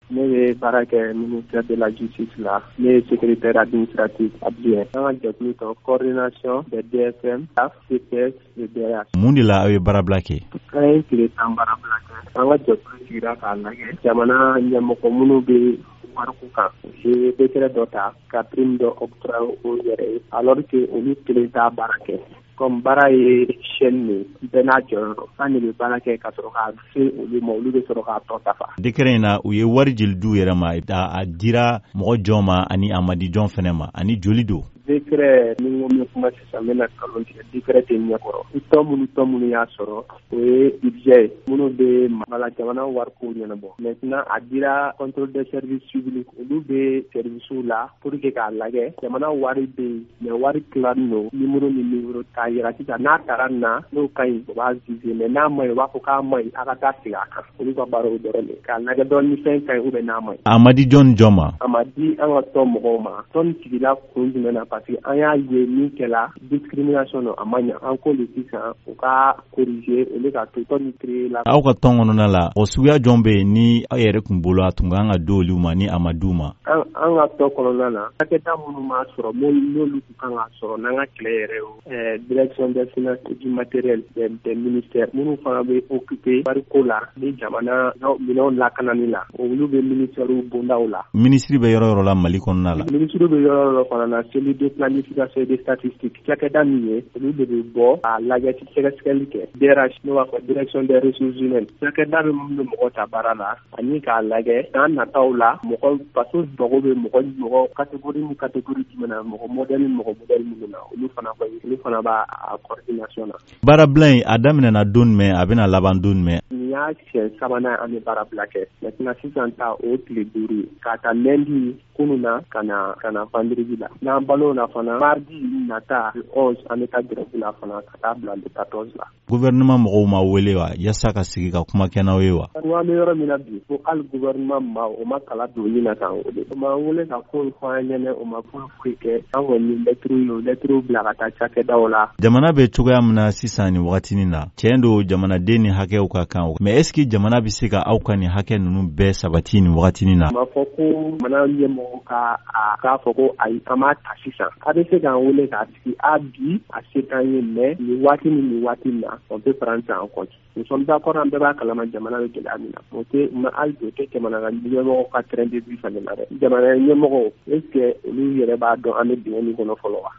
ne bɛ baara kɛ ministère de la justice la, ne ye secrétaire administratif adjoint. An ka jɛkulu tɔgɔ coordination des DSM, CPS et DRH. Mun de la aw ye baarabila kɛ? An ye tile 10 baarabila kɛ. An ka jɛkulu sigira k'a lajɛ jamana ɲɛmɔgɔ minnu bɛ wariku kan u ye décret dɔ ta ka prime dɔ octroyer o yɛrɛ ye alors que olu kelen t'a baara kɛ. Comme baara ye chaîne de bɛɛ n'a jɔyɔrɔ an de bɛ baara kɛ ka sɔrɔ k'a se olu ma olu bɛ sɔrɔ k'a tɔ dafa. Décret in na u ye wari joli du yɛrɛ ma a dira mɔgɔ jɔn ma ani a ma di jɔn fɛnɛ ma ani joli don? Décret ni n ko min kuma sisan n bɛna nkalon tigɛ décret tɛ ɲɛkɔrɔ tɔn minnu y'a sɔrɔ o ye budget ye minnu bɛ mala jamana wariko ɲɛnabɔ maintenant a dira contrôle des services publics olu bɛ services la pour que k'a lajɛ jamana wari bɛ yen mais wari tilalen don numéro ni numéro t'a yira sisan n'a taara na n'o ka ɲi o b'a viser mais n'a ma ɲi o b'a fɔ k'a ma ɲi a ka taa sigi a kan olu ka baara o dɔrɔn de k'a lajɛ dɔrɔn ni fɛn ka ɲi ou bien n'a ma ɲi. A ma di jɔn ma? A ma di an ka tɔn mɔgɔw ma tɔn sigila kun jumɛn na parce que an y'a ye min kɛla discrimination a ma ɲa an ko le sisan u ka corriger olu ka to tɔn créé la. Aw ka tɔn kɔnɔna la o suguya jɔn bɛ yen ni aw yɛrɛ kun bolo a tun kan ka di olu ma ni a ma di u ma? An ka tɔn kɔnɔna na cakɛda minnu m'a sɔrɔ n'olu kan ka sɔrɔ n'an ka kɛlɛ yɛrɛ ye direction des finances et du matériel des ministères minnu fana bɛ occuper wariko la ni jamana minɛnw lakanani la olu bɛ ministère bondaw la. Ministre bɛ yɔrɔ yɔrɔ la Mali kɔnɔna la? Ministre bɛ yɔrɔ yɔrɔ fana na celui de planification et de statistique cakɛda min ye olu de bɛ bɔ a lajɛ sɛgɛsɛgɛli kɛ DRH n'o b'a fɔ direction des ressources humaines cakɛda bɛ minnu bɛ mɔgɔ ta baara la ani k'a lajɛ n'an nataw la mɔgɔ faso mago bɛ mɔgɔ catégorie ni catégorie jumɛn na mɔgɔ modèle minnu na olu fana b'a coordination na. Baarabila in a daminɛna don jumɛn a bɛna laban don jumɛn? Nin y'a siɲɛ 3nan an bɛ baarabila kɛ maintenant sisan ta o tile 5 ye k'a ta lundi kunun na ka na vendredi la n'an bal'o la fana mardi nata 11 an bɛ taa grève la fana ka taa bila le 14 la. Gouvernement mɔgɔw ma wele wa yasa ka sigi ka kuma kɛ n'aw ye wa? An bɛ yɔrɔ min na bi ko hali gouvernement o ma kala don nin na k'an wele o ma wele ka foyi fɔ an ɲɛnɛ o ma foyi kɛ an kɔni lettre bila ka taa cakɛdaw la. Jamana bɛ cogoya min na sisan nin wagatinin na tiɲɛ don jamanaden ni hakɛw ka kan mais est-ce que jamana bɛ se ka aw ka nin hakɛ ninnu bɛɛ sabati nin wagatinin na? Ma fɔ ko jamana ɲɛmɔgɔ k'a fɔ ko ayi an b'a ta sisan a bɛ se k'an wele k'a sigi bi a se t'an ye mais nin waati na on peut prendre ça en compte. Nous sommes d'accord an bɛɛ b'a kalama jamana bɛ gɛlɛya min na o tɛ hali o tɛ jamana ɲɛmɔgɔ ka terrain de vue fana la dɛ jamana ɲɛmɔgɔ est-ce que olu yɛrɛ b'a dɔn an bɛ dingɛ min kɔnɔ fɔlɔ wa?